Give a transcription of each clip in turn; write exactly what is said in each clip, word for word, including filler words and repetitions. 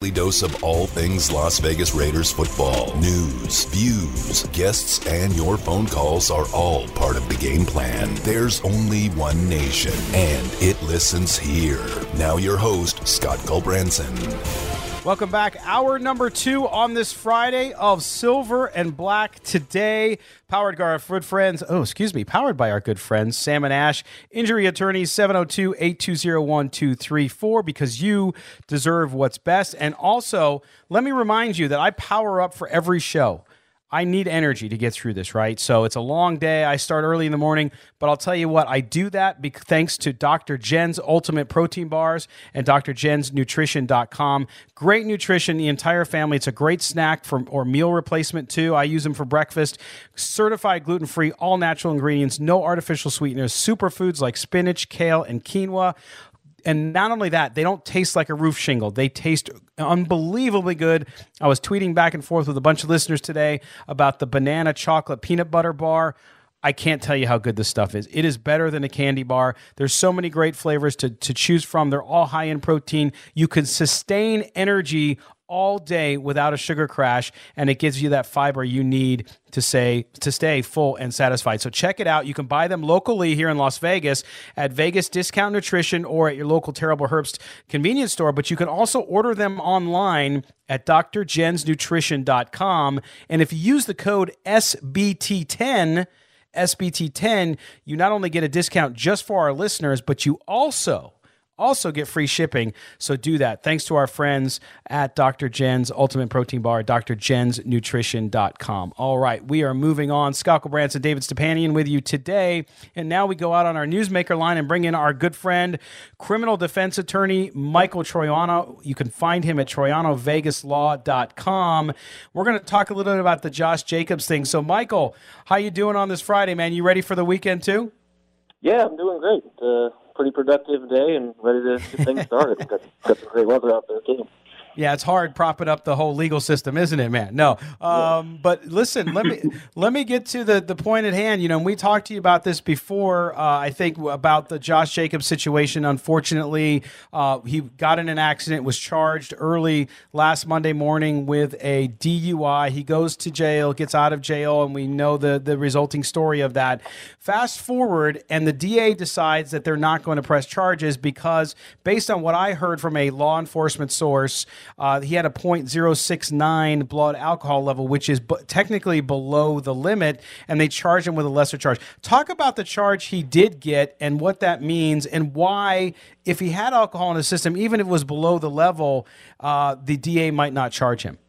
nightly dose of all things Las Vegas Raiders football. News, views, guests, and your phone calls are all part of the game plan. There's only one nation, and it listens here. Now your host, Scott Gulbranson. Welcome back. Hour number two on this Friday of Silver and Black Today. Powered by our good friends, oh, excuse me, powered by our good friends, Sam and Ash, injury attorneys, seven oh two, eight two zero, one two three four, because you deserve what's best. And also, let me remind you that I power up for every show. I need energy to get through this, right? So it's a long day. I start early in the morning, but I'll tell you what, I do that be- thanks to Doctor Jen's Ultimate Protein Bars and D R Jens Nutrition dot com. Great nutrition, the entire family. It's a great snack for, or meal replacement too. I use them for breakfast. Certified gluten-free, all natural ingredients, no artificial sweeteners, superfoods like spinach, kale, and quinoa. And not only that, they don't taste like a roof shingle. They taste unbelievably good. I was tweeting back and forth with a bunch of listeners today about the banana chocolate peanut butter bar. I can't tell you how good this stuff is. It is better than a candy bar. There's so many great flavors to, to choose from. They're all high in protein. You can sustain energy all day without a sugar crash, and it gives you that fiber you need to say to stay full and satisfied. So check it out. You can buy them locally here in Las Vegas at Vegas Discount Nutrition or at your local Terrible Herbst convenience store, but you can also order them online at D R Jens Nutrition dot com. And if you use the code S B T ten, S B T ten, you not only get a discount just for our listeners, but you also Also get free shipping, so do that. Thanks to our friends at Doctor Jen's Ultimate Protein Bar, D R Jens Nutrition dot com. All right, we are moving on. Scott Gulbranson, David Stepanian with you today. And now we go out on our newsmaker line and bring in our good friend, criminal defense attorney Michael Troiano. You can find him at Troiano Vegas Law dot com. We're going to talk a little bit about the Josh Jacobs thing. So, Michael, how you doing on this Friday, man? You ready for the weekend, too? Yeah, I'm doing great. Uh, pretty productive day and ready to get things started. got, got some great weather out there, too. Yeah, it's hard propping up the whole legal system, isn't it, man? No. Um, but listen, let me let me get to the, the point at hand. You know, we talked to you about this before, uh, I think, about the Josh Jacobs situation. Unfortunately, uh, he got in an accident, was charged early last Monday morning with a D U I. He goes to jail, gets out of jail, and we know the, the resulting story of that. Fast forward, and the D A decides that they're not going to press charges because, based on what I heard from a law enforcement source, Uh, he had a point zero six nine blood alcohol level, which is b- technically below the limit, and they charged him with a lesser charge. Talk about the charge he did get and what that means and why, if he had alcohol in his system, even if it was below the level, uh, the D A might not charge him.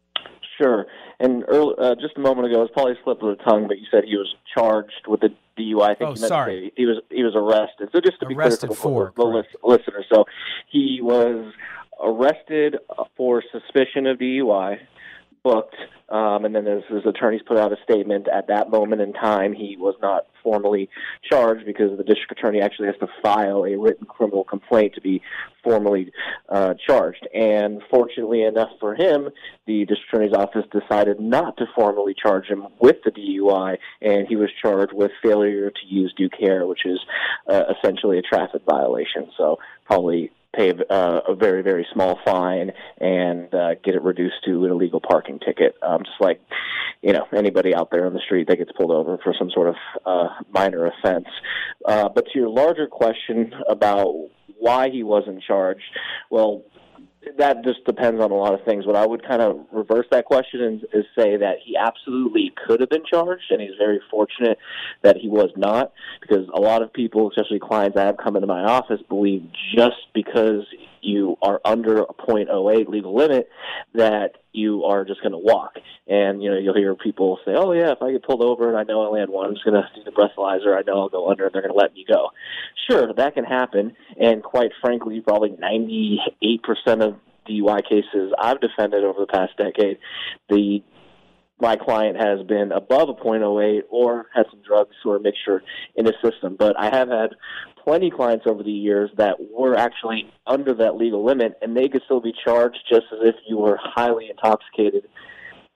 Sure. And early, uh, just a moment ago, it was probably a slip of the tongue, but you said he was charged with a D U I. I think oh, you meant sorry. to say he was he was arrested. So just to be arrested clear for for, the, the listener, so he was arrested for suspicion of D U I, booked, um, and then as his attorneys put out a statement, at that moment in time he was not formally charged because the district attorney actually has to file a written criminal complaint to be formally uh, charged. And fortunately enough for him, the district attorney's office decided not to formally charge him with the D U I, and he was charged with failure to use due care, which is uh, essentially a traffic violation. So probably pay uh, a very, very small fine and uh, get it reduced to an illegal parking ticket. Um, just like, you know, anybody out there on the street that gets pulled over for some sort of uh, minor offense. Uh, but to your larger question about why he wasn't charged, well, that just depends on a lot of things. What I would kind of reverse that question and is say that he absolutely could have been charged, and he's very fortunate that he was not, because a lot of people, especially clients I have come into my office, believe just because you are under a point oh eight legal limit that you are just going to walk. And, you know, you'll hear people say, oh, yeah, if I get pulled over and I know I land one, I'm just going to do the breathalyzer, I know I'll go under and they're going to let me go. Sure, that can happen, and quite frankly, probably ninety-eight percent of D U I cases I've defended over the past decade, the my client has been above a point oh eight or had some drugs or a mixture in his system. But I have had plenty of clients over the years that were actually under that legal limit, and they could still be charged just as if you were highly intoxicated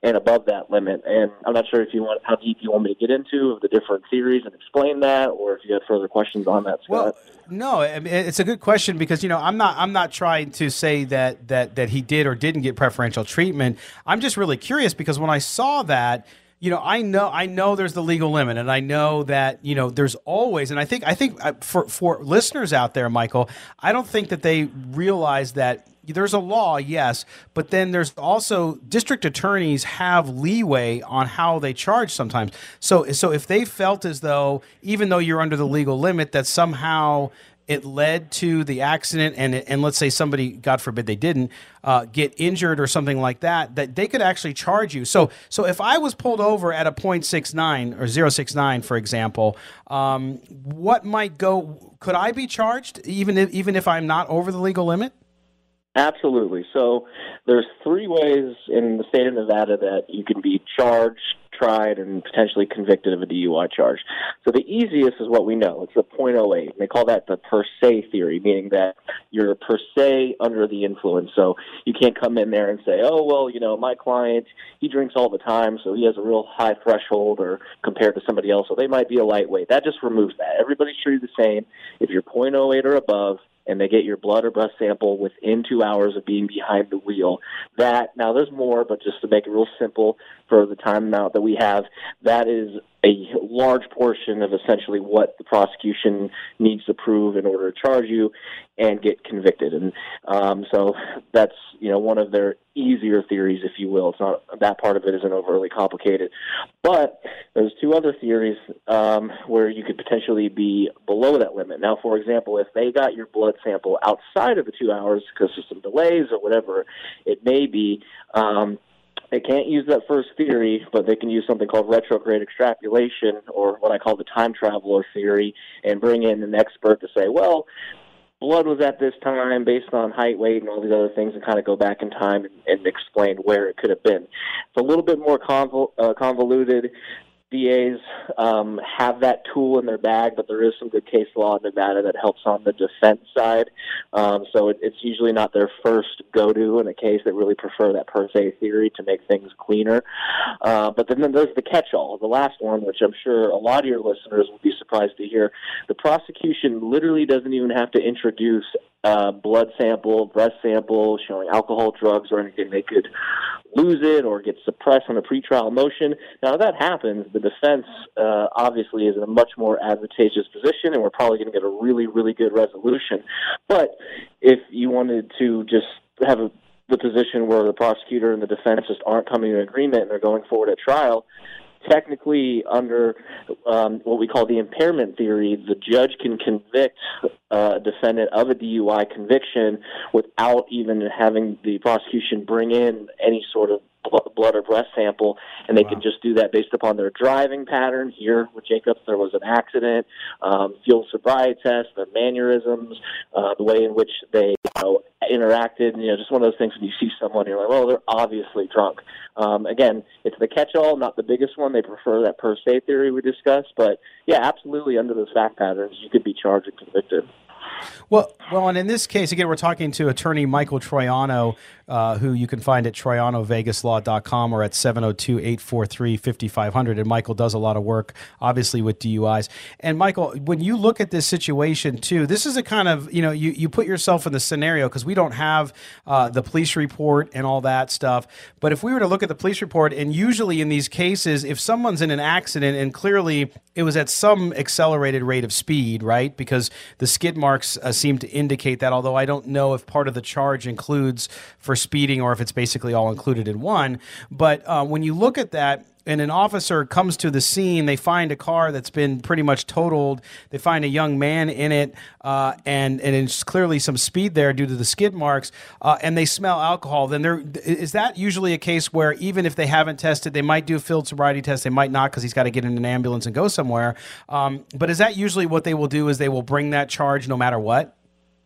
and above that limit. And I'm not sure if you want how deep you want me to get into of the different theories and explain that, or if you have further questions on that, Scott. Well, no, I mean, it's a good question because, you know, I'm not I'm not trying to say that that that he did or didn't get preferential treatment. I'm just really curious because when I saw that, you know, I know I know there's the legal limit, and I know that, you know, there's always, and I think I think for for listeners out there, Michael, I don't think that they realize that there's a law, yes, but then there's also district attorneys have leeway on how they charge sometimes. So, so if they felt as though, even though you're under the legal limit, that somehow it led to the accident, and and let's say somebody, God forbid, they didn't uh, get injured or something like that, that they could actually charge you. So, so if I was pulled over at a point six nine or zero six nine, for example, um, what might go? Could I be charged even if, even if I'm not over the legal limit? Absolutely. So there's three ways in the state of Nevada that you can be charged, tried, and potentially convicted of a D U I charge. So the easiest is what we know. It's the point oh eight. They call that the per se theory, meaning that you're per se under the influence. So you can't come in there and say, oh, well, you know, my client, he drinks all the time, so he has a real high threshold or compared to somebody else, so they might be a lightweight. That just removes that. Everybody's treated the same. If you're point oh eight or above, and they get your blood or breath sample within two hours of being behind the wheel. That, now there's more, but just to make it real simple for the time amount that we have, that is a large portion of essentially what the prosecution needs to prove in order to charge you and get convicted. And um, so that's, you know, one of their easier theories, if you will. It's not, that part of it isn't overly complicated. But there's two other theories um, where you could potentially be below that limit. Now, for example, if they got your blood sample outside of the two hours because of some delays or whatever it may be, um, they can't use that first theory, but they can use something called retrograde extrapolation, or what I call the time traveler theory, and bring in an expert to say, well, blood was at this time based on height, weight, and all these other things, and kind of go back in time and, and explain where it could have been. It's a little bit more convol- uh, convoluted. D As um, have that tool in their bag, but there is some good case law in Nevada that helps on the defense side. Um, so it, it's usually not their first go-to in a case. They really prefer that per se theory to make things cleaner. Uh, but then, then there's the catch-all, the last one, which I'm sure a lot of your listeners will be surprised to hear. The prosecution literally doesn't even have to introduce uh, blood sample, breath sample, showing alcohol, drugs, or anything. They could lose it or get suppressed on a pretrial motion. Now, if that happens, the defense uh, obviously is in a much more advantageous position, and we're probably going to get a really, really good resolution. But if you wanted to just have a, the position where the prosecutor and the defense just aren't coming to an agreement and they're going forward at trial, technically, under um, what we call the impairment theory, the judge can convict uh, a defendant of a D U I conviction without even having the prosecution bring in any sort of blood or breath sample, and they wow. can just do that based upon their driving pattern. Here with Jacobs, there was an accident, um, fuel sobriety test, their mannerisms, uh, the way in which they you know, interacted. You know, just one of those things when you see someone, you're like, well, they're obviously drunk. Um, again, it's the catch-all, not the biggest one. They prefer that per se theory we discussed, but yeah, absolutely, under those fact patterns, you could be charged and convicted. Well, well, and in this case, again, we're talking to attorney Michael Troiano, uh, who you can find at troiano vegas law dot com or at seven oh two, eight four three, five five zero zero. And Michael does a lot of work, obviously, with D U Is. And Michael, when you look at this situation, too, this is a kind of, you know, you, you put yourself in the scenario, because we don't have uh, the police report and all that stuff. But if we were to look at the police report, and usually in these cases, if someone's in an accident and clearly it was at some accelerated rate of speed, right, because the skid marks uh, seem to indicate that, although I don't know if part of the charge includes for speeding or if it's basically all included in one. But uh, when you look at that, and an officer comes to the scene, they find a car that's been pretty much totaled. They find a young man in it, uh, and and it's clearly some speed there due to the skid marks, uh, and they smell alcohol. Then there is that usually a case where even if they haven't tested, they might do a field sobriety test. They might not, because he's got to get in an ambulance and go somewhere. Um, but is that usually what they will do? Is they will bring that charge no matter what?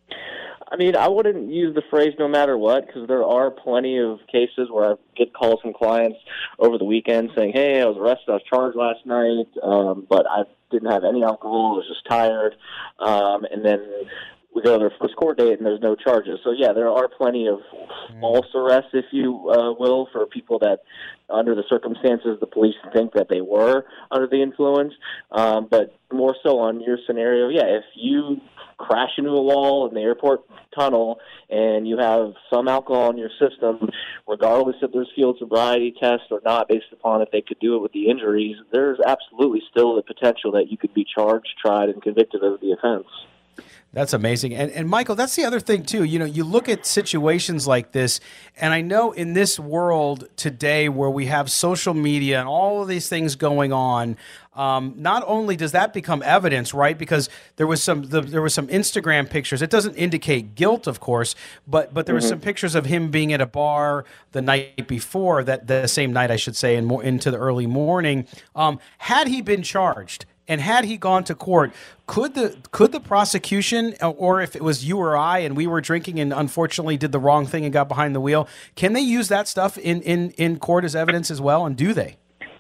I mean, I wouldn't use the phrase no matter what, because there are plenty of cases where I get calls from clients over the weekend saying, hey, I was arrested, I was charged last night, um, but I didn't have any alcohol, I was just tired. Um, and then we go to their first court date and there's no charges. So, yeah, there are plenty of false arrests, if you uh, will, for people that, under the circumstances, the police think that they were under the influence. Um, but more so on your scenario, yeah, if you crash into a wall in the airport tunnel and you have some alcohol in your system, regardless if there's field sobriety tests or not, based upon if they could do it with the injuries, there's absolutely still the potential that you could be charged, tried, and convicted of the offense. That's amazing. And, and Michael, that's the other thing, too. You know, you look at situations like this, and I know in this world today where we have social media and all of these things going on, um, not only does that become evidence, right? Because there was some the, there was some Instagram pictures. It doesn't indicate guilt, of course, but but there were mm-hmm. some pictures of him being at a bar the night before, that the same night, I should say, and more into the early morning. Um, had he been charged, and had he gone to court, could the could the prosecution, or if it was you or I and we were drinking and unfortunately did the wrong thing and got behind the wheel, can they use that stuff in, in, in court as evidence as well, and do they?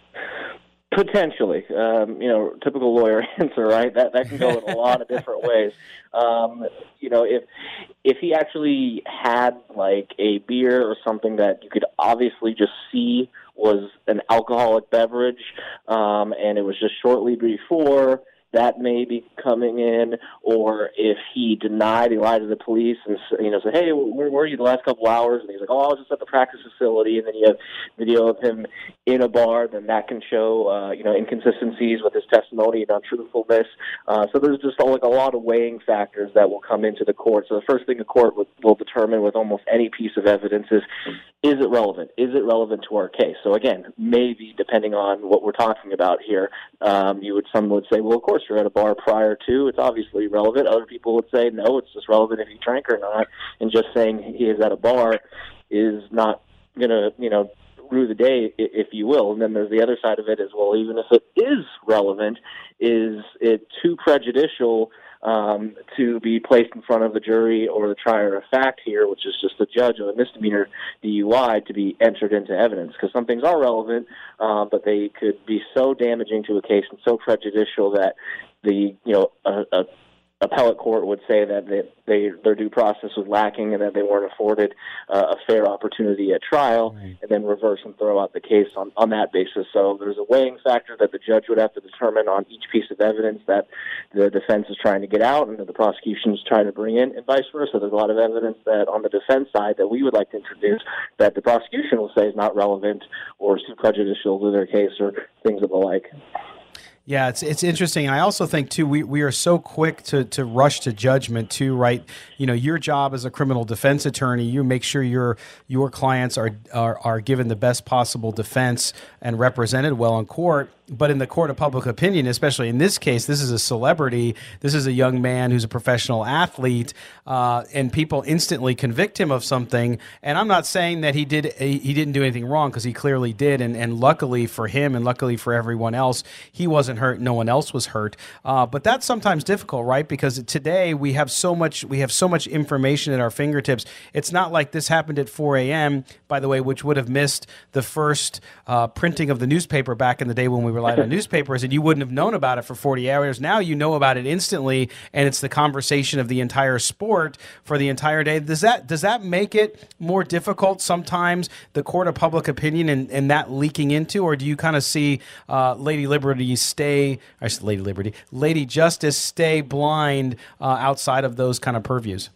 Potentially. Um, you know, typical lawyer answer, right? That that can go in a lot of different ways. Um, you know, if if he actually had like a beer or something that you could obviously just see was an alcoholic beverage, um, and it was just shortly before, that may be coming in. Or if he denied, he lied to the police and, you know, said, hey, where were you the last couple hours? And he's like, oh, I was just at the practice facility. And then you have video of him in a bar, then that can show, uh, you know, inconsistencies with his testimony and untruthfulness. Uh, so there's just like a lot of weighing factors that will come into the court. So the first thing the court will, will determine with almost any piece of evidence is, is it relevant? Is it relevant to our case? So again, maybe depending on what we're talking about here, um, you would some would say, well, of course, you're at a bar prior to, it's obviously relevant. Other people would say, no, it's just relevant if he drank or not. And just saying he is at a bar is not going to, you know, rue the day, if you will. And then there's the other side of it as well. Even if it is relevant, is it too prejudicial um, to be placed in front of the jury or the trier of fact here, which is just the judge of a misdemeanor D U I, to be entered into evidence? Because some things are relevant, uh, but they could be so damaging to a case and so prejudicial that the, you know, a, a appellate court would say that they, they their due process was lacking and that they weren't afforded uh, a fair opportunity at trial, right, and then reverse and throw out the case on, on that basis. So there's a weighing factor that the judge would have to determine on each piece of evidence that the defense is trying to get out and that the prosecution is trying to bring in, and vice versa. There's a lot of evidence that on the defense side that we would like to introduce that the prosecution will say is not relevant or is too prejudicial to their case or things of the like. Yeah, it's it's interesting. And I also think, too, we, we are so quick to, to rush to judgment, too, right? You know, your job as a criminal defense attorney, you make sure your your clients are, are, are given the best possible defense and represented well in court. But in the court of public opinion, especially in this case, this is a celebrity. This is a young man who's a professional athlete, uh, and people instantly convict him of something. And I'm not saying that he did he didn't do anything wrong, because he clearly did. And, and luckily for him, and luckily for everyone else, he wasn't hurt. No one else was hurt. Uh, but that's sometimes difficult, right? Because today we have so much we have so much information at our fingertips. It's not like this happened at four a.m., by the way, which would have missed the first uh, printing of the newspaper back in the day when we relied on newspapers, and you wouldn't have known about it for forty hours. Now you know about it instantly, and it's the conversation of the entire sport for the entire day. Does that does that make it more difficult sometimes, the court of public opinion and, and that leaking into, or do you kind of see uh, Lady Liberty stay, I said Lady Liberty, Lady Justice stay blind uh, outside of those kind of purviews?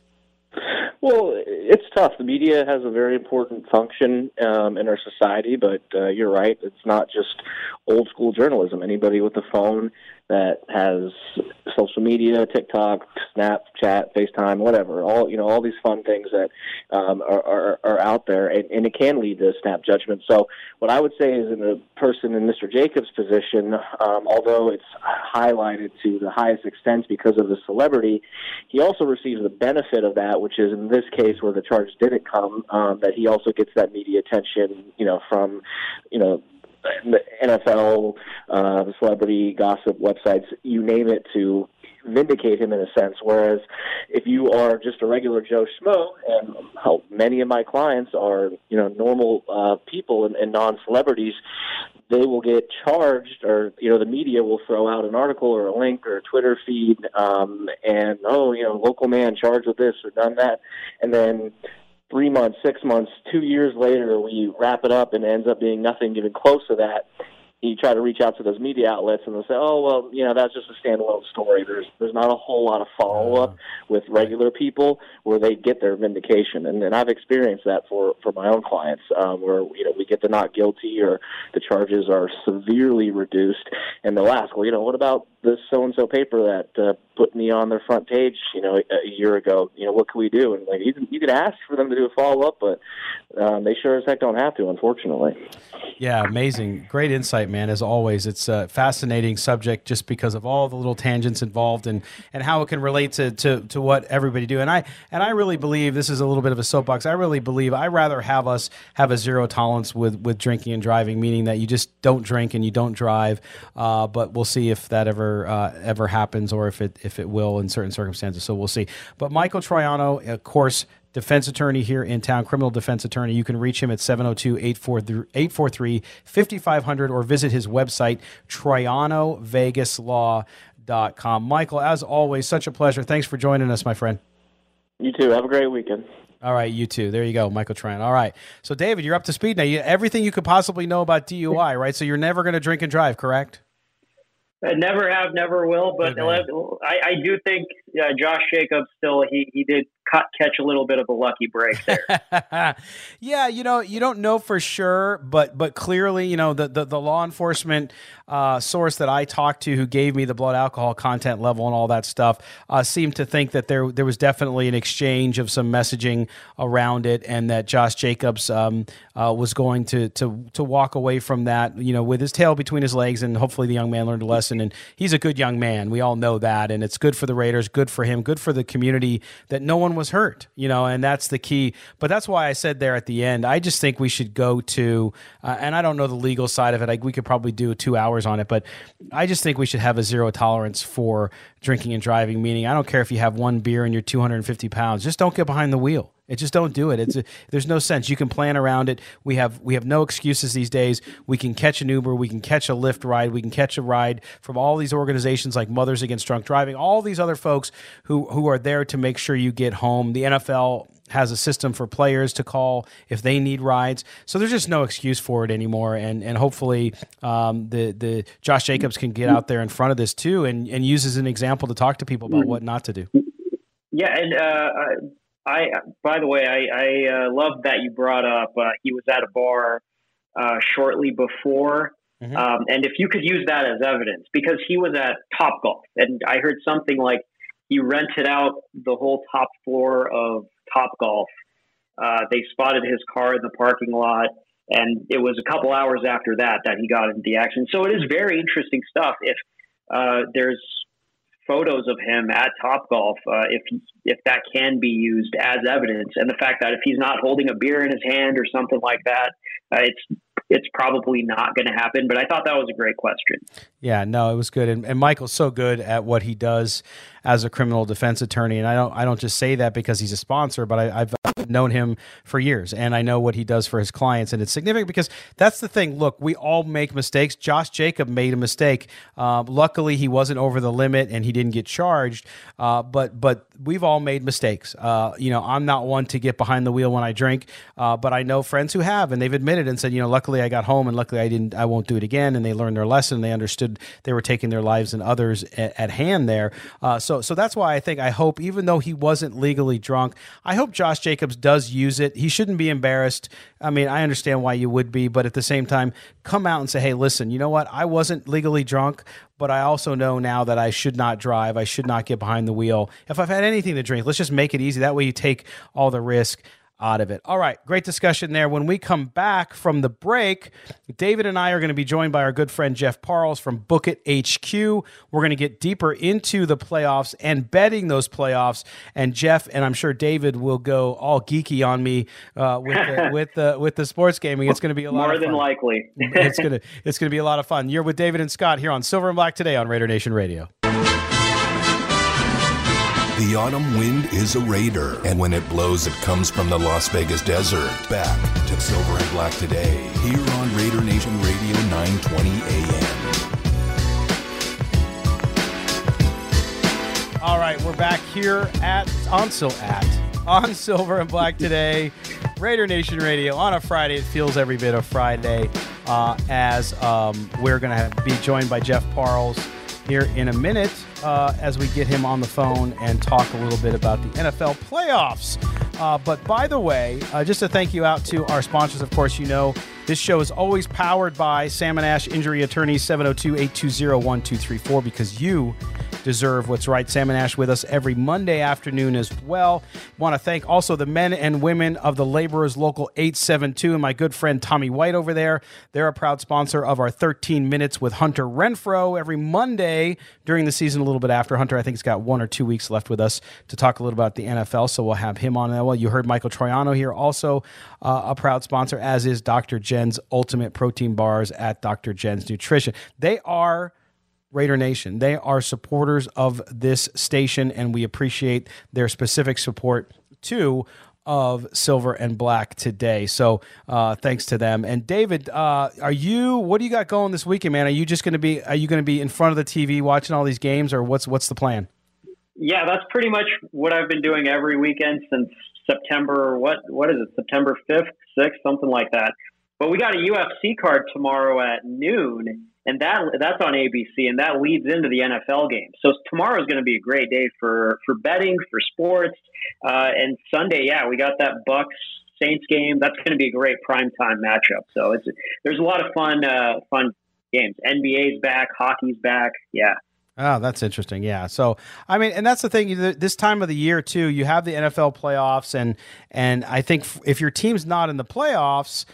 Well, it's tough. The media has a very important function um, in our society, but uh, you're right. It's not just old school journalism. Anybody with a phone that has social media, TikTok, Snapchat, FaceTime, whatever, all you know, all these fun things that um, are, are, are out there, and, and it can lead to snap judgment. So what I would say is, in a person in Mister Jacobs' position, um, although it's highlighted to the highest extent because of the celebrity, he also receives the benefit of that, which is in this case where the charge didn't come, um, that he also gets that media attention, you know, from, you know, the N F L, uh, celebrity gossip websites, you name it, to vindicate him in a sense. Whereas if you are just a regular Joe Schmo, and how many of my clients are, you know, normal uh, people and, and non-celebrities, they will get charged, or, you know, the media will throw out an article or a link or a Twitter feed, um, and, oh, you know, local man charged with this or done that. And then three months, six months, two years later, we wrap it up and it ends up being nothing even close to that. You try to reach out to those media outlets and they'll say, oh, well, you know, that's just a standalone story. There's there's not a whole lot of follow-up with regular people where they get their vindication. And, and I've experienced that for, for my own clients, um, where, you know, we get the not guilty or the charges are severely reduced. And they'll ask, well, you know, what about this so-and-so paper that uh, put me on their front page, you know, a, a year ago? You know, what can we do? And, like, you can, you can ask for them to do a follow-up, but um, they sure as heck don't have to, unfortunately. Yeah, amazing. Great insight, man, as always. It's a fascinating subject just because of all the little tangents involved and, and how it can relate to, to, to what everybody do. And I and I really believe, this is a little bit of a soapbox, I really believe I'd rather have us have a zero tolerance with, with drinking and driving, meaning that you just don't drink and you don't drive, uh, but we'll see if that ever uh, ever happens or if it, if it will in certain circumstances. So we'll see. But Michael Troiano, of course, defense attorney here in town, criminal defense attorney. You can reach him at seven oh two, eight four three, five five zero zero or visit his website, troiano vegas law dot com. Michael, as always, such a pleasure. Thanks for joining us, my friend. You too. Have a great weekend. All right, you too. There you go, Michael Troiano. All right. So, David, you're up to speed now. You, everything you could possibly know about D U I, right? So you're never going to drink and drive, correct? I never have, never will, but I, I do think uh, Josh Jacobs still, he, he did cut, catch a little bit of a lucky break there. Yeah, you know, you don't know for sure, but but clearly, you know, the, the, the law enforcement uh, source that I talked to who gave me the blood alcohol content level and all that stuff uh, seemed to think that there there was definitely an exchange of some messaging around it and that Josh Jacobs um, uh, was going to, to, to walk away from that, you know, with his tail between his legs, and hopefully the young man learned a lesson. And he's a good young man. We all know that. And it's good for the Raiders, good for him, good for the community that no one was hurt, you know, and that's the key. But that's why I said there at the end, I just think we should go to, uh, and I don't know the legal side of it. I, we could probably do two hours on it, but I just think we should have a zero tolerance for drinking and driving, meaning I don't care if you have one beer and you're two hundred fifty pounds, just don't get behind the wheel. It just don't do it. It's a, there's no sense. You can plan around it. We have we have no excuses these days. We can catch an Uber. We can catch a Lyft ride. We can catch a ride from all these organizations like Mothers Against Drunk Driving, all these other folks who, who are there to make sure you get home. The N F L has a system for players to call if they need rides. So there's just no excuse for it anymore. And and hopefully um, the the Josh Jacobs can get out there in front of this too and, and use as an example to talk to people about what not to do. Yeah, and uh, I, by the way, I, I uh, love that you brought up uh, he was at a bar uh, shortly before. Mm-hmm. Um, and if you could use that as evidence, because he was at Topgolf, and I heard something like he rented out the whole top floor of Topgolf. Uh, they spotted his car in the parking lot, and it was a couple hours after that that he got into the action. So it is very interesting stuff. If uh, there's photos of him at Topgolf, uh, if if that can be used as evidence, and the fact that if he's not holding a beer in his hand or something like that, uh, it's it's probably not going to happen. But I thought that was a great question. Yeah, no, it was good, and, and Michael's so good at what he does as a criminal defense attorney, and I don't I don't just say that because he's a sponsor, but I, I've known him for years, and I know what he does for his clients, and it's significant because that's the thing. Look, we all make mistakes. Josh Jacob made a mistake. Uh, luckily, he wasn't over the limit, and he didn't get charged. Uh, but but we've all made mistakes. Uh, you know, I'm not one to get behind the wheel when I drink, uh, but I know friends who have, and they've admitted and said, you know, luckily I got home, and luckily I didn't. I won't do it again. And they learned their lesson. They understood they were taking their lives and others at, at hand there. Uh, so so that's why I think I hope, even though he wasn't legally drunk, I hope Josh Jacobs does use it. He shouldn't be embarrassed. I mean, I understand why you would be, but at the same time, come out and say, hey, listen, you know what? I wasn't legally drunk, but I also know now that I should not drive. I should not get behind the wheel. If I've had anything to drink, let's just make it easy. That way you take all the risk out of it. All right, great discussion there. When we come back from the break, David and I are going to be joined by our good friend Jeff Parles from Book It H Q. We're going to get deeper into the playoffs and betting those playoffs. And Jeff, and I'm sure David, will go all geeky on me uh, with the, with the with the sports gaming. It's going to be a lot more of fun. than likely. it's gonna it's gonna be a lot of fun. You're with David and Scott here on Silver and Black today on Raider Nation Radio. The autumn wind is a raider, and when it blows, it comes from the Las Vegas desert. Back to of Silver and Black Today, here on Raider Nation Radio nine twenty A M. All right, we're back here at on Sil at on Silver and Black Today, Raider Nation Radio on a Friday. It feels every bit of Friday, uh, as um, we're going to be joined by Jeff Parles here in a minute uh, as we get him on the phone and talk a little bit about the N F L playoffs. Uh, but by the way, uh, just a thank you out to our sponsors. Of course, you know, this show is always powered by Sam and Ash Injury Attorneys, seven oh two, eight two zero, one two three four, because you deserve what's right. Sam and Ash with us every Monday afternoon as well. Want to thank also the men and women of the Laborers Local eight seven two and my good friend Tommy White over there. They're a proud sponsor of our thirteen Minutes with Hunter Renfrow every Monday during the season, a little bit after. Hunter, I think, has got one or two weeks left with us to talk a little about the N F L, so we'll have him on. Well, you heard Michael Troiano here, also uh, a proud sponsor, as is Doctor Jen's Ultimate Protein Bars at Doctor Jen's Nutrition. They are Raider Nation. They are supporters of this station, and we appreciate their specific support too of Silver and Black Today. So uh, thanks to them. And David, uh, are you? What do you got going this weekend, man? Are you just going to be? Are you going to be in front of the T V watching all these games, or what's what's the plan? Yeah, that's pretty much what I've been doing every weekend since September. What what is it? September fifth, sixth, something like that. But we got a U F C card tomorrow at noon. And that that's on A B C, and that leads into the N F L game. So tomorrow is going to be a great day for, for betting, for sports. Uh, and Sunday, yeah, we got that Bucks Saints game. That's going to be a great primetime matchup. So it's there's a lot of fun uh, fun games. N B A's back, hockey's back. Yeah. Oh, that's interesting. Yeah. So, I mean, and that's the thing, this time of the year too, you have the N F L playoffs, and, and I think if your team's not in the playoffs,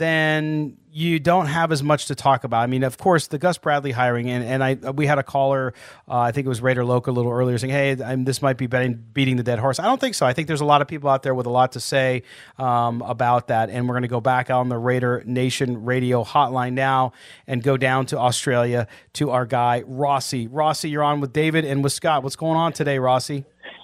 then you don't have as much to talk about. I mean, of course, the Gus Bradley hiring, and, and I we had a caller, uh, I think it was Raider Local a little earlier, saying, hey, I'm, this might be betting, beating the dead horse. I don't think so. I think there's a lot of people out there with a lot to say um, about that, and we're going to go back on the Raider Nation Radio hotline now and go down to Australia to our guy, Rossi. Rossi, you're on with David and with Scott. What's going on today, Rossi?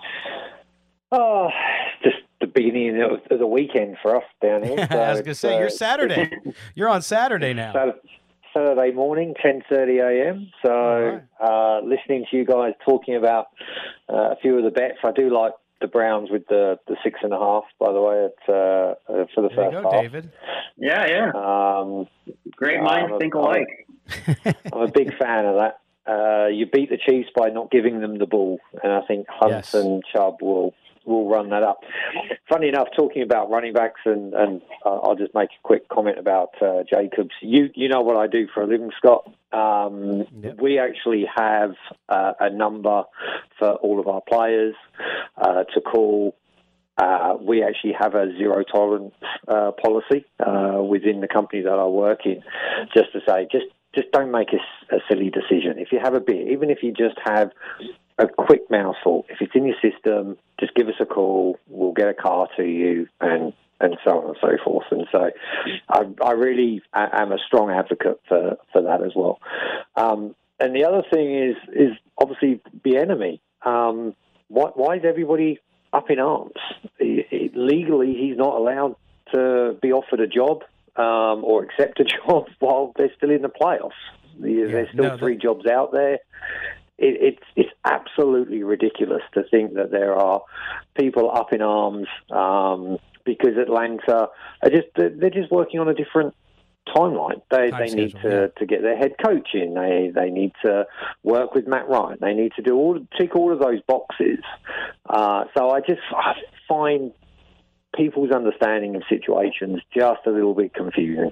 Oh, just the beginning of the weekend for us down here. So I was going to say, uh, you're Saturday. You're on Saturday now. Saturday morning, ten thirty a.m. So right. uh, listening to you guys talking about uh, a few of the bets. I do like the Browns with the, the six and a half, by the way, at, uh, for the there first you go, half. David. Yeah, yeah. Um, Great minds I'm think a, alike. I'm a big fan of that. Uh, you beat the Chiefs by not giving them the ball, and I think Hunt yes. and Chubb will will run that up. Funny enough, talking about running backs, and, and uh, I'll just make a quick comment about uh, Jacobs. You you know what I do for a living, Scott. Um, yep. We actually have uh, a number for all of our players uh, to call. Uh, we actually have a zero tolerance uh, policy uh, within the company that I work in, just to say, just just don't make a, a silly decision. If you have a beer, even if you just have a quick mouthful, if it's in your system, just give us a call. We'll get a car to you, and, and so on and so forth. And so I, I really am a strong advocate for, for that as well. Um, and the other thing is is obviously the enemy. Um, why, why is everybody up in arms? He, he, legally, he's not allowed to be offered a job um, or accept a job while they're still in the playoffs. Yeah, There's still no, three that... jobs out there. It, it's it's absolutely ridiculous to think that there are people up in arms um, because Atlanta are just they're just working on a different timeline. They Time they schedule, need to, yeah. to get their head coach in. They they need to work with Matt Ryan. They need to do all tick all of those boxes. Uh, so I just I find people's understanding of situations just a little bit confusing.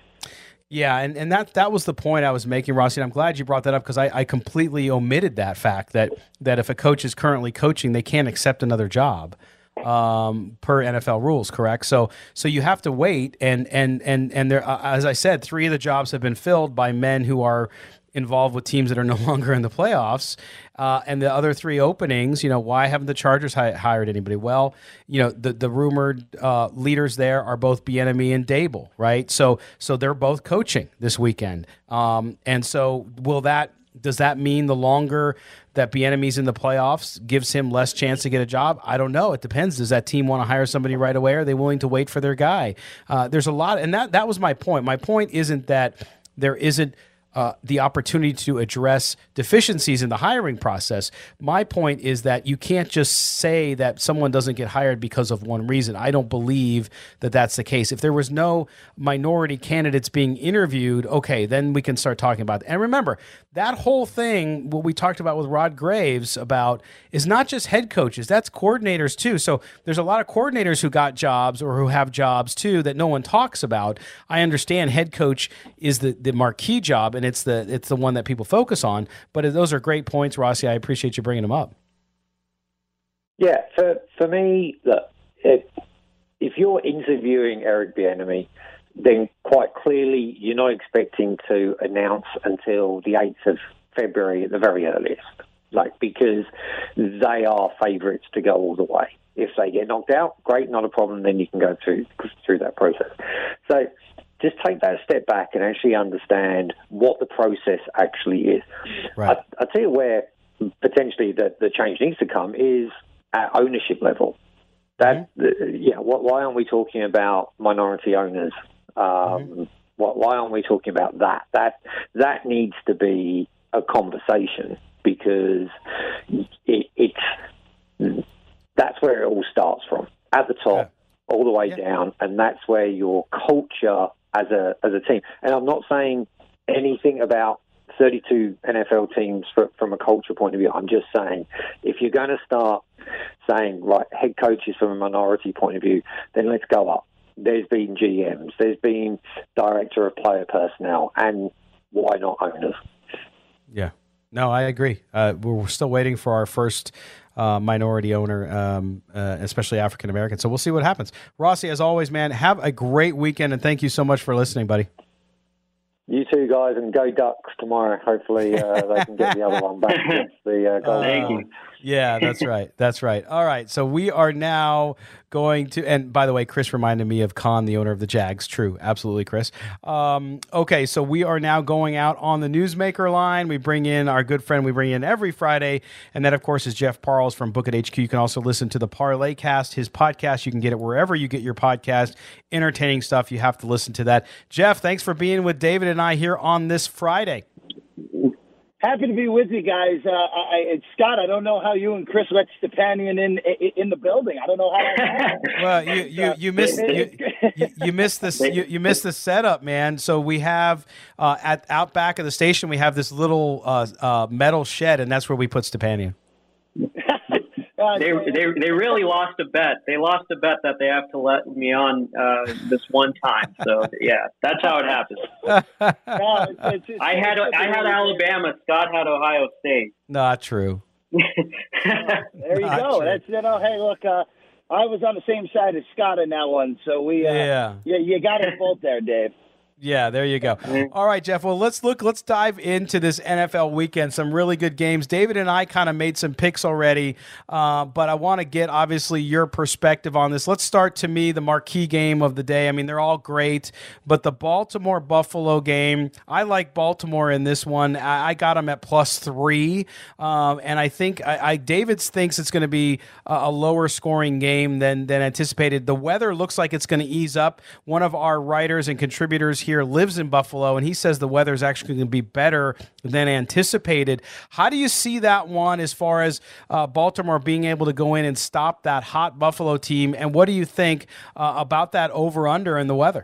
Yeah, and, and that that was the point I was making, Rossi, and I'm glad you brought that up because I, I completely omitted that fact that that if a coach is currently coaching, they can't accept another job um, per N F L rules, correct? So so you have to wait, and and and and there, uh, as I said, three of the jobs have been filled by men who are involved with teams that are no longer in the playoffs, uh, and the other three openings, you know, why haven't the Chargers hi- hired anybody? Well, you know, the the rumored uh, leaders there are both Bieniemy and Dable, right? So so they're both coaching this weekend, um, and so will that does that mean the longer that Bieniemy's in the playoffs gives him less chance to get a job? I don't know. It depends. Does that team want to hire somebody right away? Or are they willing to wait for their guy? Uh, there's a lot, and that that was my point. My point isn't that there isn't Uh, the opportunity to address deficiencies in the hiring process. My point is that you can't just say that someone doesn't get hired because of one reason. I don't believe that that's the case. If there was no minority candidates being interviewed, okay, then we can start talking about it. And remember, that whole thing, what we talked about with Rod Graves about, is not just head coaches, that's coordinators too. So there's a lot of coordinators who got jobs or who have jobs too that no one talks about. I understand head coach is the, the marquee job, and it's the it's the one that people focus on. But those are great points, Rossi. I appreciate you bringing them up. Yeah, for for me, look, if, if you're interviewing Eric Bieniemy, then quite clearly you're not expecting to announce until the eighth of February at the very earliest, like because they are favourites to go all the way. If they get knocked out, great, not a problem. Then you can go through through that process. So just take that step back and actually understand what the process actually is. Right. I, I'll tell you where potentially the, the change needs to come is at ownership level. That mm-hmm. the, yeah, what, why aren't we talking about minority owners? Um, mm-hmm. what, why aren't we talking about that? That that needs to be a conversation because it, it's that's where it all starts from, at the top, yeah. all the way yeah. down, and that's where your culture as a as a team. And I'm not saying anything about thirty-two N F L teams for, from a culture point of view. I'm just saying if you're going to start saying, right, head coaches from a minority point of view, then let's go up. There's been G Ms, there's been director of player personnel, and why not owners? Yeah. No, I agree. Uh, we're still waiting for our first uh, minority owner, um, uh, especially African American. So we'll see what happens. Rossi, as always, man, have a great weekend, and thank you so much for listening, buddy. You too, guys, and go Ducks tomorrow. Hopefully uh, they can get the other one back against the uh, Golden Thank you. Yeah, that's right. That's right. All right, so we are now going to, and by the way, Chris reminded me of Khan, the owner of the Jags. True, absolutely, Chris. Um, okay, so we are now going out on the Newsmaker line. We bring in our good friend we bring in every Friday, and that, of course, is Jeff Parles from Book It H Q. You can also listen to the Parlay Cast, his podcast. You can get it wherever you get your podcast. Entertaining stuff. You have to listen to that. Jeff, thanks for being with David and I here on this Friday. Happy to be with you guys. Uh, I, Scott, I don't know how you and Chris let Stepanian in in the building. I don't know how that happened. Well, you you, you missed you, you, you missed this you, you missed the setup, man. So we have uh, at out back of the station we have this little uh, uh, metal shed, and that's where we put Stepanian. Uh, they, they they really lost a bet. They lost a bet that they have to let me on uh, this one time. So yeah, that's how it happens. no, it's, it's, it's, I had I had Alabama. Scott had Ohio State. Not true. There you Not go. true. That's you know. Hey, look, uh, I was on the same side as Scott in that one. So we uh, yeah yeah you got us both there, Dave. Yeah, there you go. All right, Jeff. Well, let's look. Let's dive into this N F L weekend. Some really good games. David and I kind of made some picks already, uh, but I want to get, obviously, your perspective on this. Let's start, to me, the marquee game of the day. I mean, they're all great, but the Baltimore-Buffalo game, I like Baltimore in this one. I, I got them at plus three, um, and I think I, I David thinks it's going to be a, a lower-scoring game than, than anticipated. The weather looks like it's going to ease up. One of our writers and contributors here lives in Buffalo, and he says the weather is actually going to be better than anticipated. How do you see that one as far as uh, Baltimore being able to go in and stop that hot Buffalo team, and what do you think uh, about that over-under and the weather?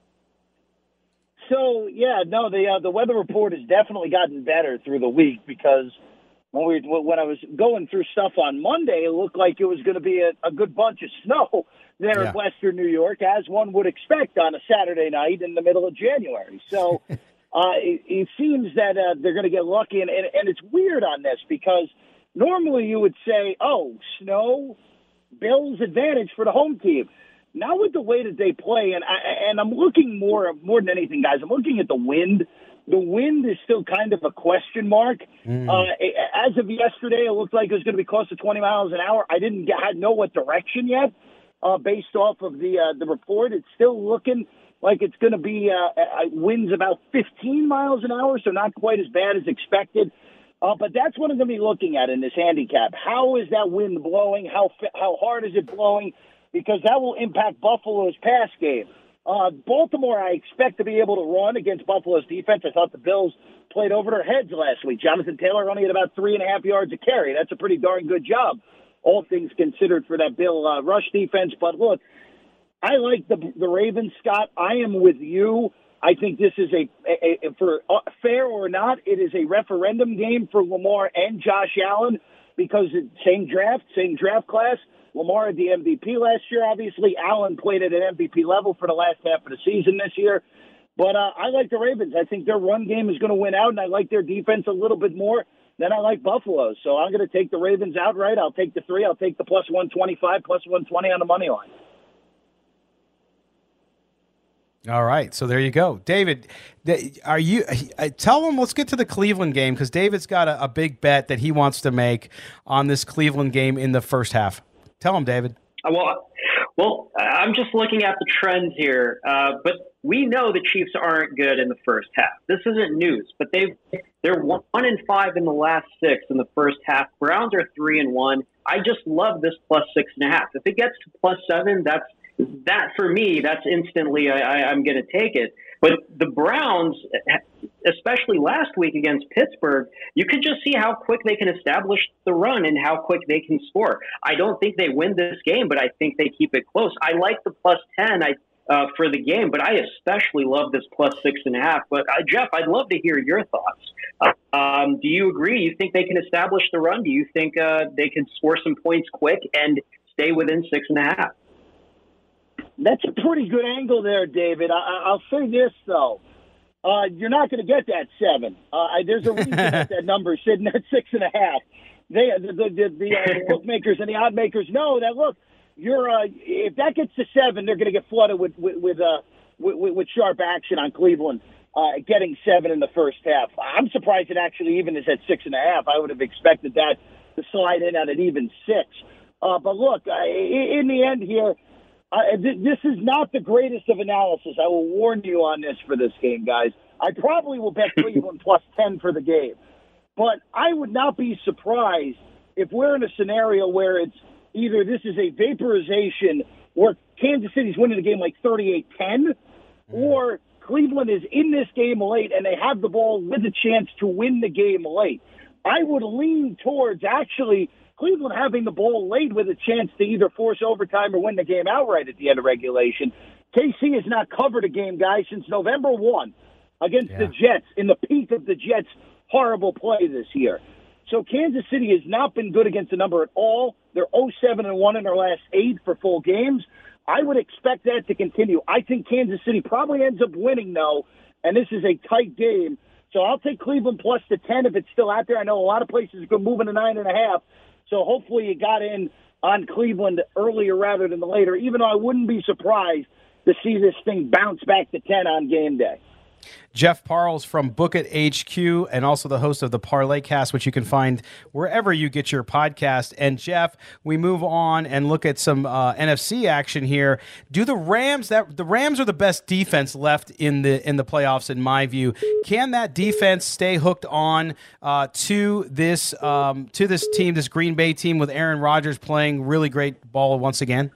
So, yeah, no, the uh, the weather report has definitely gotten better through the week because when we when I was going through stuff on Monday, it looked like it was going to be a, a good bunch of snow there yeah. in Western New York, as one would expect on a Saturday night in the middle of January. So uh, it, it seems that uh, they're going to get lucky, and, and, and it's weird on this because normally you would say, oh, snow, Bills advantage for the home team. Now with the way that they play, and, I, and I'm looking more, more than anything, guys, I'm looking at the wind. The wind is still kind of a question mark. Mm. Uh, as of yesterday, it looked like it was going to be close to twenty miles an hour. I didn't get, I know what direction yet. Uh, based off of the uh, the report, it's still looking like it's going to be uh, uh, winds about fifteen miles an hour, so not quite as bad as expected. Uh, but that's what I'm going to be looking at in this handicap. How is that wind blowing? How how hard is it blowing? Because that will impact Buffalo's pass game. Uh, Baltimore, I expect to be able to run against Buffalo's defense. I thought the Bills played over their heads last week. Jonathan Taylor only had about three and a half yards a carry. That's a pretty darn good job, all things considered, for that Bill uh, rush defense. But look, I like the the Ravens, Scott. I am with you. I think this is a, a, a for uh, fair or not, it is a referendum game for Lamar and Josh Allen because it, same draft, same draft class. Lamar had the M V P last year, obviously. Allen played at an M V P level for the last half of the season this year. But uh, I like the Ravens. I think their run game is going to win out, and I like their defense a little bit more than I like Buffalo's. So I'm going to take the Ravens outright. I'll take the three. I'll take the plus one twenty-five, plus one twenty on the money line. All right, so there you go, David. Are you? Tell them. Let's get to the Cleveland game because David's got a, a big bet that he wants to make on this Cleveland game in the first half. Tell him, David. Well, well, I'm just looking at the trends here, uh, but we know the Chiefs aren't good in the first half. This isn't news, but they've they're one and five in the last six in the first half. Browns are three and one. I just love this plus six and a half. If it gets to plus seven, that's that for me. That's instantly I, I, I'm going to take it. But the Browns, especially last week against Pittsburgh, you could just see how quick they can establish the run and how quick they can score. I don't think they win this game, but I think they keep it close. I like the plus ten I, uh, for the game, but I especially love this plus six and a half. But uh, Jeff, I'd love to hear your thoughts. Uh, um, do you agree? Do you think they can establish the run? Do you think uh, they can score some points quick and stay within six and a half? That's a pretty good angle there, David. I, I'll say this, though. Uh, you're not going to get that seven. Uh, there's a reason that that number is sitting at six and a half. They, the the, the, the uh, bookmakers and the odd makers know that, look, you're uh, if that gets to seven, they're going to get flooded with with with, uh, with with sharp action on Cleveland uh, getting seven in the first half. I'm surprised it actually even is at six and a half. I would have expected that to slide in at an even six. Uh, but, look, uh, in the end here, Uh, th- this is not the greatest of analysis. I will warn you on this for this game, guys. I probably will bet Cleveland plus ten for the game. But I would not be surprised if we're in a scenario where it's either this is a vaporization or Kansas City's winning the game like thirty-eight ten, or Cleveland is in this game late and they have the ball with a chance to win the game late. I would lean towards actually Cleveland having the ball late with a chance to either force overtime or win the game outright at the end of regulation. K C has not covered a game, guys, since November first against yeah. the Jets in the peak of the Jets' horrible play this year. So Kansas City has not been good against the number at all. They're oh seven and one in their last eight for full games. I would expect that to continue. I think Kansas City probably ends up winning, though, and this is a tight game. So I'll take Cleveland plus the ten if it's still out there. I know a lot of places are moving to nine and a half. So hopefully you got in on Cleveland earlier rather than later, even though I wouldn't be surprised to see this thing bounce back to ten on game day. Jeff Parles from Book It H Q and also the host of the Parlay Cast, which you can find wherever you get your podcast. And Jeff, we move on and look at some uh, N F C action here. Do the Rams that the Rams are the best defense left in the in the playoffs in my view? Can that defense stay hooked on uh, to this um, to this team, this Green Bay team with Aaron Rodgers playing really great ball once again?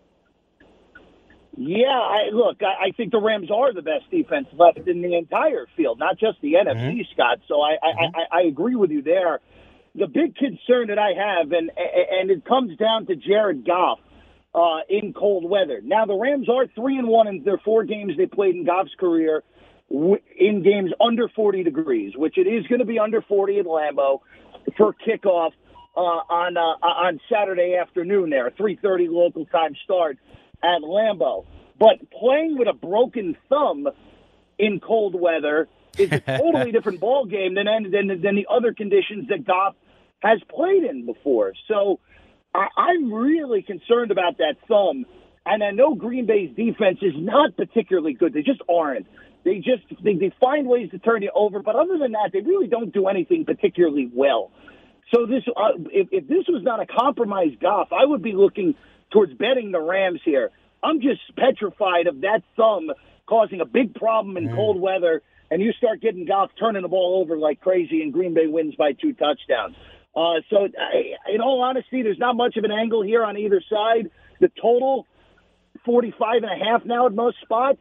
Yeah, I, look, I, I think the Rams are the best defense left in the entire field, not just the N F C, mm-hmm. Scott. So I, mm-hmm. I, I agree with you there. The big concern that I have, and and it comes down to Jared Goff uh, in cold weather. Now, the Rams are three and one in their four games they played in Goff's career in games under forty degrees, which it is going to be under forty at Lambeau for kickoff uh, on uh, on Saturday afternoon there, three thirty local time start at Lambeau. But playing with a broken thumb in cold weather is a totally different ball game than, than, than the other conditions that Goff has played in before. So I, I'm really concerned about that thumb. And I know Green Bay's defense is not particularly good. They just aren't. They just they, they find ways to turn you over. But other than that, they really don't do anything particularly well. So this, uh, if, if this was not a compromised Goff, I would be looking towards betting the Rams here. I'm just petrified of that thumb causing a big problem in mm. cold weather, and you start getting Goff turning the ball over like crazy, and Green Bay wins by two touchdowns. Uh, so, I, in all honesty, there's not much of an angle here on either side. The total, forty-five and a half now at most spots.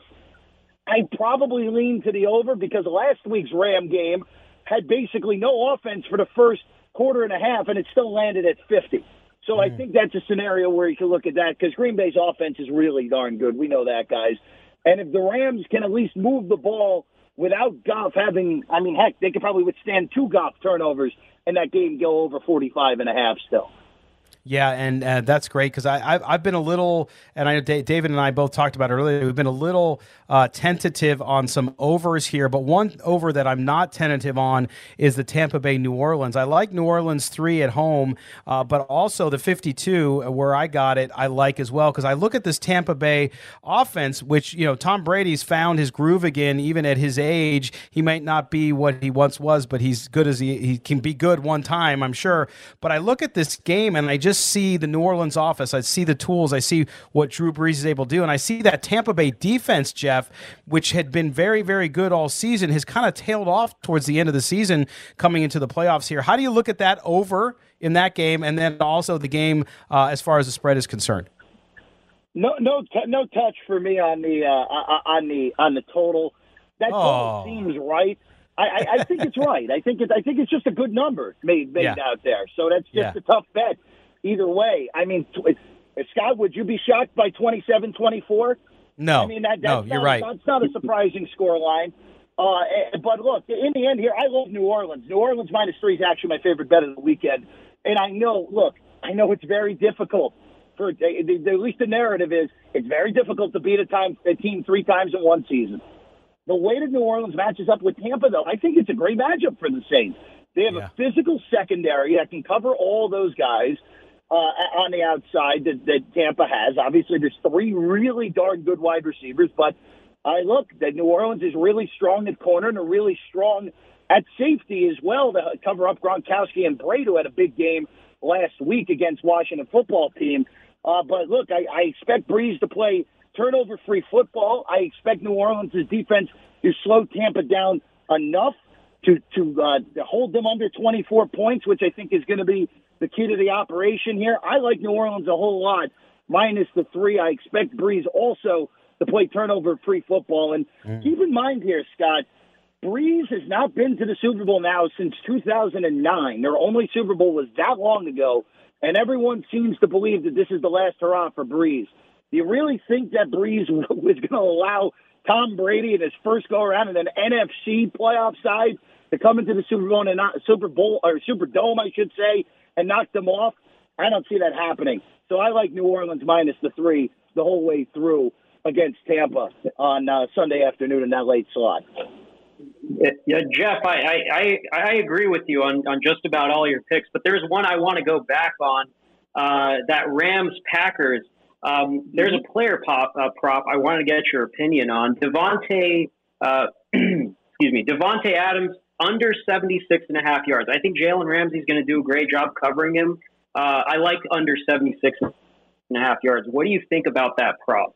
I'd probably lean to the over because last week's Ram game had basically no offense for the first quarter and a half, and it still landed at fifty. So mm. I think that's a scenario where you can look at that because Green Bay's offense is really darn good. We know that, guys. And if the Rams can at least move the ball without Goff having, I mean, heck, they could probably withstand two Goff turnovers and that game go over forty-five and a half still. Yeah, and uh, that's great because I've, I've been a little, and I know David and I both talked about it earlier, we've been a little uh, tentative on some overs here, but one over that I'm not tentative on is the Tampa Bay New Orleans. I like New Orleans three at home, uh, but also the fifty-two where I got it, I like as well because I look at this Tampa Bay offense, which, you know, Tom Brady's found his groove again, even at his age. He might not be what he once was, but he's good as he, he can be good one time, I'm sure. But I look at this game and I just see the New Orleans offense. I see the tools. I see what Drew Brees is able to do. And I see that Tampa Bay defense, Jeff, which had been very, very good all season, has kind of tailed off towards the end of the season coming into the playoffs here. How do you look at that over in that game and then also the game uh, as far as the spread is concerned? No, no, t- no touch for me on the uh, on the on the total. That total oh. seems right. I, I, I think it's right. I think it's I think it's just a good number made made yeah. out there. So that's just yeah. a tough bet. Either way, I mean, Scott, would you be shocked by twenty-seven twenty-four? No, I mean, that, that's no, not, you're right. That's not a surprising score line. Uh, but look, in the end here, I love New Orleans. New Orleans minus three is actually my favorite bet of the weekend. And I know, look, I know it's very difficult. For the, the, at least the narrative is it's very difficult to beat a, time, a team three times in one season. The way that New Orleans matches up with Tampa, though, I think it's a great matchup for the Saints. They have yeah. a physical secondary that can cover all those guys. Uh, on the outside that, that Tampa has. Obviously, there's three really darn good wide receivers, but I uh, look, that New Orleans is really strong at corner and they're really strong at safety as well to cover up Gronkowski and Brady, who had a big game last week against Washington football team. Uh, but look, I, I expect Breeze to play turnover-free football. I expect New Orleans' defense to slow Tampa down enough to, to, uh, to hold them under twenty-four points, which I think is going to be the key to the operation here. I like New Orleans a whole lot, minus the three. I expect Breeze also to play turnover-free football. And mm. keep in mind here, Scott, Breeze has not been to the Super Bowl now since two thousand nine. Their only Super Bowl was that long ago, and everyone seems to believe that this is the last hurrah for Breeze. Do you really think that Breeze was going to allow Tom Brady in his first go-around in an N F C playoff side to come into the Super Bowl and not Super Bowl or Superdome, I should say, and knock them off? I don't see that happening. So I like New Orleans minus the three the whole way through against Tampa on uh, Sunday afternoon in that late slot. Yeah, Jeff, I, I, I agree with you on, on just about all your picks, but there's one I want to go back on, uh, that Rams-Packers. Um, there's a player pop, uh, prop I want to get your opinion on. Devontae, uh, excuse me, Devontae Adams, under seventy-six and a half yards. I think Jalen Ramsey's going to do a great job covering him. Uh, I like under seventy-six and a half yards. What do you think about that prop?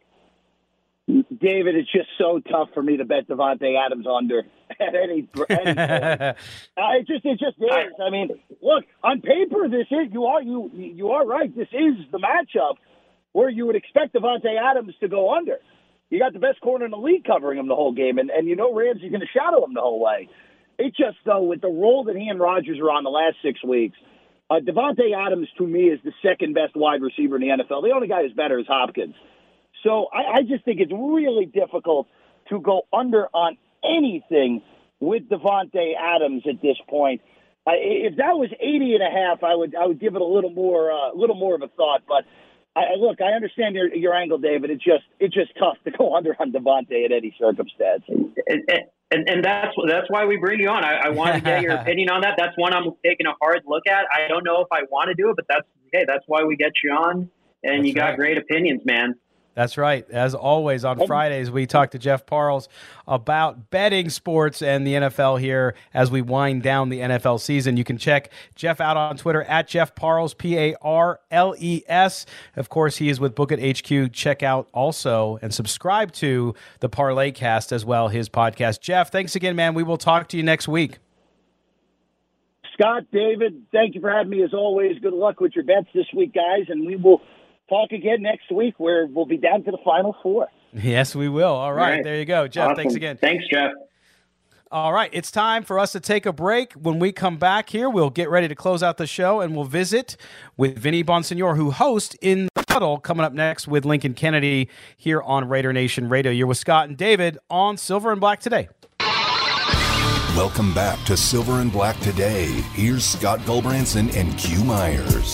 David, it's just so tough for me to bet Devontae Adams under at any, any point. uh, it just, it just is. I mean, look, on paper, this is, you are, you, you are right. This is the matchup where you would expect Devontae Adams to go under. You got the best corner in the league covering him the whole game, and, and you know Ramsey's going to shadow him the whole way. It just, though, with the role that he and Rodgers are on the last six weeks, uh, Devontae Adams, to me, is the second-best wide receiver in the N F L. The only guy who's better is Hopkins. So I, I just think it's really difficult to go under on anything with Devontae Adams at this point. Uh, if that was eighty and a half, I would I would give it a little more a uh, little more of a thought. But I, look, I understand your your angle, David. It's just it's just tough to go under on Devontae in any circumstance. And, and, and that's that's why we bring you on. I, I want to get your opinion on that. That's one I'm taking a hard look at. I don't know if I want to do it, but that's hey, that's why we get you on. And that's you got right. great opinions, man. That's right. As always, on Fridays, we talk to Jeff Parles about betting sports and the N F L here as we wind down the N F L season. You can check Jeff out on Twitter at Jeff Parles, P A R L E S. Of course, he is with Book It H Q. Check out also and subscribe to the Parlay Cast as well, his podcast. Jeff, thanks again, man. We will talk to you next week. Scott, David, thank you for having me as always. Good luck with your bets this week, guys, and we will talk again next week where we'll be down to the Final Four. Yes, we will. All right, All right. There you go. Jeff, awesome. Thanks again. Thanks, Jeff. All right, it's time for us to take a break. When we come back here, we'll get ready to close out the show, and we'll visit with Vinny Bonsignore, who hosts In the Huddle, coming up next with Lincoln Kennedy here on Raider Nation Radio. You're with Scott and David on Silver and Black Today. Welcome back to Silver and Black Today. Here's Scott Gulbransen and Q Myers.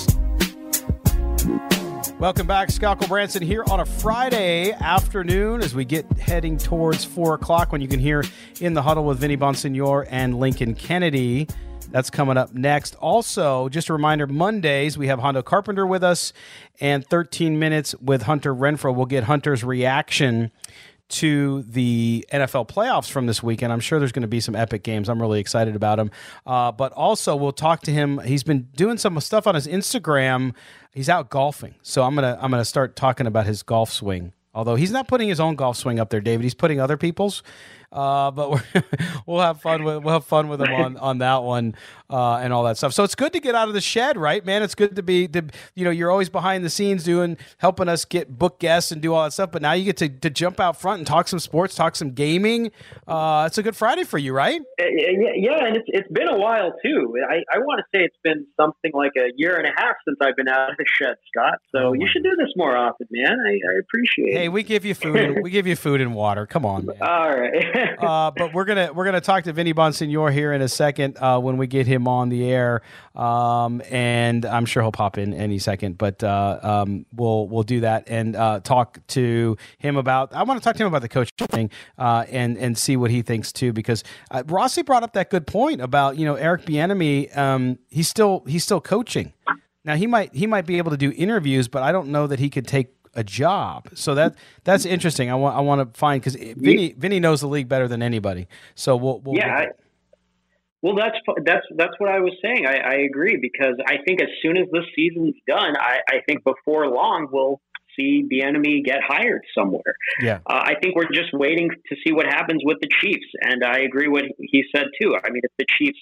Welcome back. Scott Gulbransen here on a Friday afternoon as we get heading towards four o'clock when you can hear In the Huddle with Vinny Bonsignore and Lincoln Kennedy. That's coming up next. Also, just a reminder, Mondays we have Hondo Carpenter with us, and thirteen minutes with Hunter Renfrow. We'll get Hunter's reaction to the N F L playoffs from this weekend. I'm sure there's going to be some epic games. I'm really excited about him. Uh, but also, we'll talk to him. He's been doing some stuff on his Instagram. He's out golfing, so I'm gonna I'm gonna start talking about his golf swing. Although he's not putting his own golf swing up there, David. He's putting other people's. Uh, but we're, we'll have fun with we'll have fun with him on, on that one uh, and all that stuff. So it's good to get out of the shed, right, man? It's good to be, to, you know, you're always behind the scenes doing, helping us get book guests and do all that stuff. But now you get to, to jump out front and talk some sports, talk some gaming. Uh, it's a good Friday for you, right? Yeah, yeah, and it's it's been a while too. I, I want to say it's been something like a year and a half since I've been out of the shed, Scott. So oh, you should do this more often, man. I, I appreciate it. Hey, we give you food. And, we give you food and water. Come on, man. All right. uh, but we're gonna we're gonna talk to Vinny Bonsignore here in a second uh, when we get him on the air, um, and I'm sure he'll pop in any second. But uh, um, we'll we'll do that and uh, talk to him about. I want to talk to him about the coaching thing uh, and and see what he thinks too, because uh, Rossi brought up that good point about, you know, Eric Bieniemy. Um, he's still he's still coaching. Now he might he might be able to do interviews, but I don't know that he could take a job. So that that's interesting. I want I want to find, because Vinny Vinny knows the league better than anybody. So we'll, we'll yeah. I, well, that's that's that's what I was saying. I, I agree, because I think as soon as this season's done, I, I think before long we'll see Bieniemy get hired somewhere. Yeah. Uh, I think we're just waiting to see what happens with the Chiefs, and I agree what he said too. I mean, if the Chiefs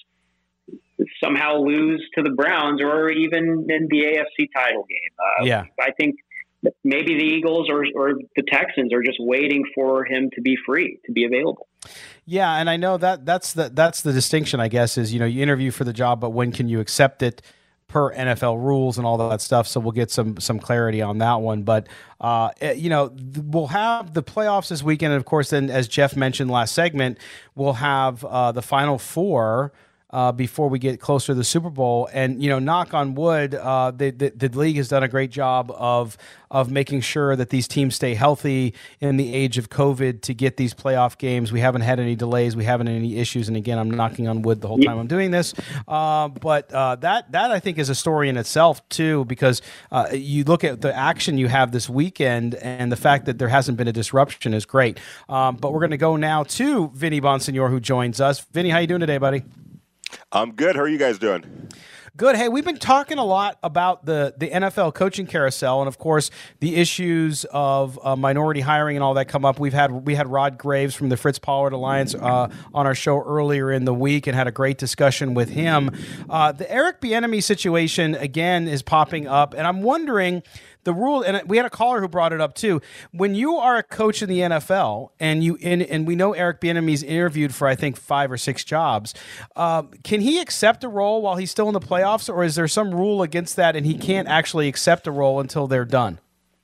somehow lose to the Browns, or even in the A F C title game, uh, yeah, I think maybe the Eagles or, or the Texans are just waiting for him to be free, to be available. Yeah, and I know that that's the that's the distinction, I guess, is, you know, you interview for the job, but when can you accept it per N F L rules and all that stuff. So we'll get some some clarity on that one. But, uh, you know, we'll have the playoffs this weekend. And, of course, then, as Jeff mentioned last segment, we'll have uh, the Final Four Uh, before we get closer to the Super Bowl. And, you know, knock on wood, uh, the, the, the league has done a great job of of making sure that these teams stay healthy in the age of COVID to get these playoff games. We haven't had any delays. We haven't had any issues. And, again, I'm knocking on wood the whole time I'm doing this. Uh, but uh, that, that, I think, is a story in itself, too, because uh, you look at the action you have this weekend, and the fact that there hasn't been a disruption is great. Um, but we're going to go now to Vinny Bonsignore, who joins us. Vinny, how you doing today, buddy? I'm good. How are you guys doing? Good. Hey, we've been talking a lot about the, the N F L coaching carousel, and of course the issues of uh, minority hiring and all that come up. We've had we had Rod Graves from the Fritz Pollard Alliance uh, on our show earlier in the week and had a great discussion with him. Uh, the Eric Bieniemy situation again is popping up, and I'm wondering. The rule, and we had a caller who brought it up too. When you are a coach in the N F L, and you and, and we know Eric Bieniemy's interviewed for I think five or six jobs, um, can he accept a role while he's still in the playoffs, or is there some rule against that, and he can't actually accept a role until they're done?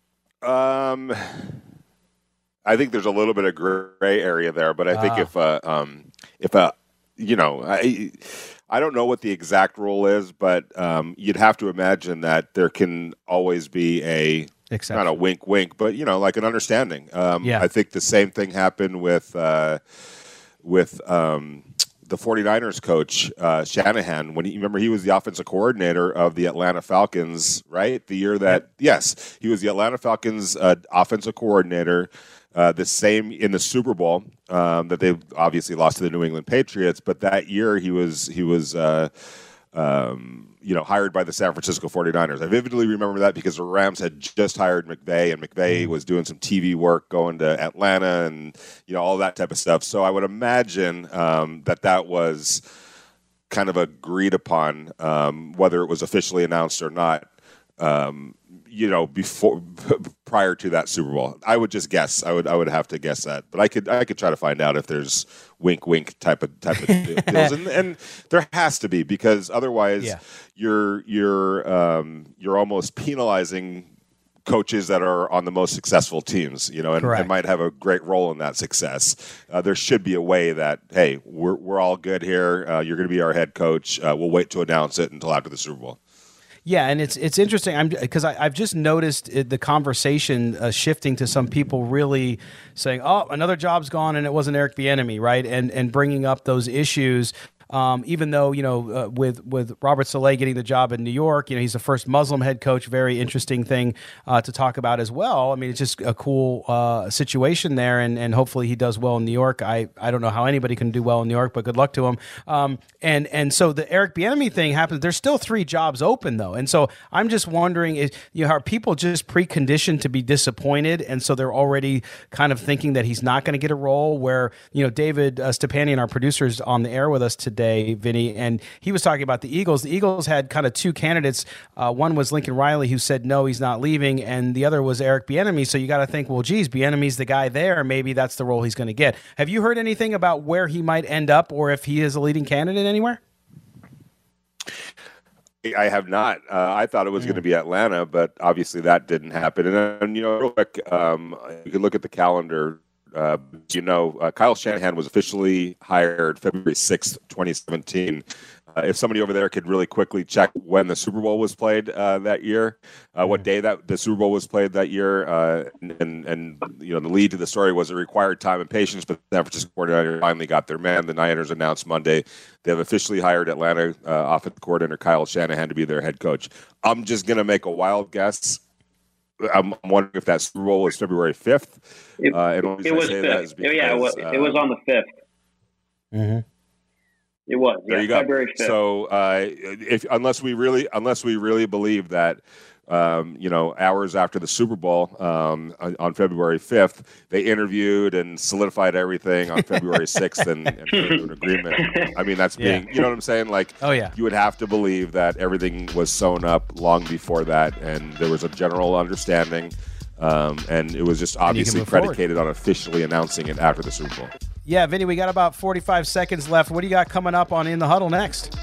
Um, I think there's a little bit of gray area there, but I think ah. if uh, um, if a you know. I, I don't know what the exact rule is, but um, you'd have to imagine that there can always be a Exception. Not a wink, wink, but you know, like an understanding. Um, yeah. I think the same thing happened with uh, with um, the 49ers coach, uh, Shanahan, when he, remember he was the offensive coordinator of the Atlanta Falcons, right? The year that, yes, he was the Atlanta Falcons uh, offensive coordinator, uh, the same in the Super Bowl um, that they obviously lost to the New England Patriots. But that year he was, he was, uh, um, you know, hired by the San Francisco 49ers. I vividly remember that because the Rams had just hired McVay, and McVay was doing some T V work going to Atlanta and, you know, all that type of stuff. So I would imagine um, that that was kind of agreed upon, um, whether it was officially announced or not, um, you know, before prior to that Super Bowl. I would just guess. I would I would have to guess that, but I could I could try to find out if there's wink wink type of type of deals, and, and there has to be, because otherwise yeah. you're you're um, you're almost penalizing coaches that are on the most successful teams, you know, and, and might have a great role in that success. Uh, there should be a way that, hey, we're we're all good here. Uh, you're going to be our head coach. Uh, we'll wait to announce it until after the Super Bowl. Yeah, and it's it's interesting. I'm because I've just noticed it, the conversation uh, shifting to some people really saying, "Oh, another job's gone, and it wasn't Eric Bieniemy," right? And and bringing up those issues. Um, even though, you know, uh, with with Robert Saleh getting the job in New York, you know, he's the first Muslim head coach. Very interesting thing uh, to talk about as well. I mean, it's just a cool uh, situation there, and, and hopefully he does well in New York. I, I don't know how anybody can do well in New York, but good luck to him. Um, and and so the Eric Bieniemy thing happens. There's still three jobs open though, and so I'm just wondering, is, you know, are people just preconditioned to be disappointed, and so they're already kind of thinking that he's not going to get a role? Where, you know, David uh, Stepanian, our producer, is on the air with us today. Vinny, and he was talking about the Eagles. The Eagles had kind of two candidates. Uh, one was Lincoln Riley, who said no, he's not leaving, and the other was Eric Bieniemy. So you got to think, well, geez, Bieniemy's the guy there. Maybe that's the role he's going to get. Have you heard anything about where he might end up, or if he is a leading candidate anywhere? I have not. Uh, I thought it was mm. going to be Atlanta, but obviously that didn't happen. And, and you know, real quick, um, you can look at the calendar. Uh, you know, uh, Kyle Shanahan was officially hired February sixth, twenty seventeen. Uh, if somebody over there could really quickly check when the Super Bowl was played uh, that year, uh, what day that the Super Bowl was played that year, uh, and, and, you know, the lead to the story was it required time and patience, but the San Francisco 49ers finally got their man. The Niners announced Monday they have officially hired Atlanta uh, offensive coordinator Kyle Shanahan to be their head coach. I'm just going to make a wild guess. I'm wondering if that Super Bowl was February fifth. It, uh, it was fifth. Because, yeah, it was, uh, it was on the fifth. Mm-hmm. It was. There yeah, you go. February fifth. So, uh, if unless we really unless we really believe that, um, you know, hours after the Super Bowl um, on, on February fifth, they interviewed and solidified everything on February sixth and, and came to an agreement. I mean, that's being, yeah. you know what I'm saying? Like, oh yeah, you would have to believe that everything was sewn up long before that, and there was a general understanding, um, and it was just obviously predicated forward. on officially announcing it after the Super Bowl. Yeah, Vinny, we got about forty-five seconds left. What do you got coming up on In the Huddle next?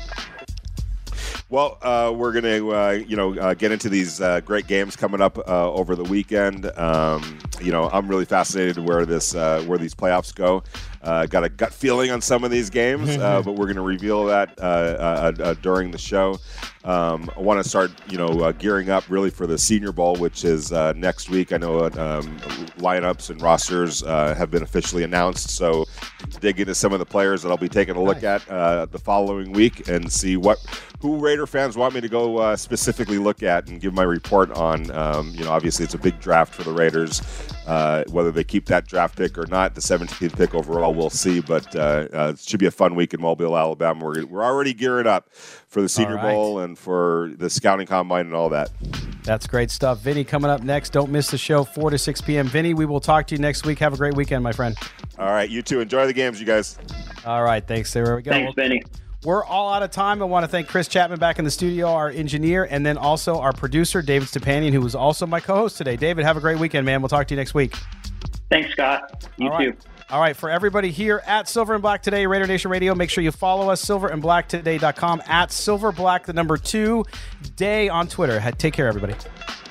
Well, uh, we're going to, uh, you know, uh, get into these uh, great games coming up uh, over the weekend. Um, you know, I'm really fascinated where this, uh, where these playoffs go. Uh, got a gut feeling on some of these games, uh, but we're going to reveal that uh, uh, uh, during the show. Um, I want to start, you know, uh, gearing up really for the Senior Bowl, which is uh, next week. I know um, lineups and rosters uh, have been officially announced, so dig into some of the players that I'll be taking a look nice. at uh, the following week and see what who Raider fans want me to go uh, specifically look at and give my report on. Um, you know, obviously it's a big draft for the Raiders. Uh, whether they keep that draft pick or not, the seventeenth pick overall, we'll see. But uh, uh, it should be a fun week in Mobile, Alabama. We're, we're already gearing up for the Senior right. Bowl and for the scouting combine and all that. That's great stuff. Vinny coming up next. Don't miss the show, four to six p.m. Vinny, we will talk to you next week. Have a great weekend, my friend. All right, you too. Enjoy the games, you guys. All right, thanks. There we go. Thanks, Vinny. We're all out of time. I want to thank Chris Chapman back in the studio, our engineer, and then also our producer, David Stepanian, who was also my co-host today. David, have a great weekend, man. We'll talk to you next week. Thanks, Scott. You all right. too. All right, for everybody here at Silver and Black Today, Raider Nation Radio, make sure you follow us, silver and black today dot com, at Silver Black, the number two, day on Twitter. Take care, everybody.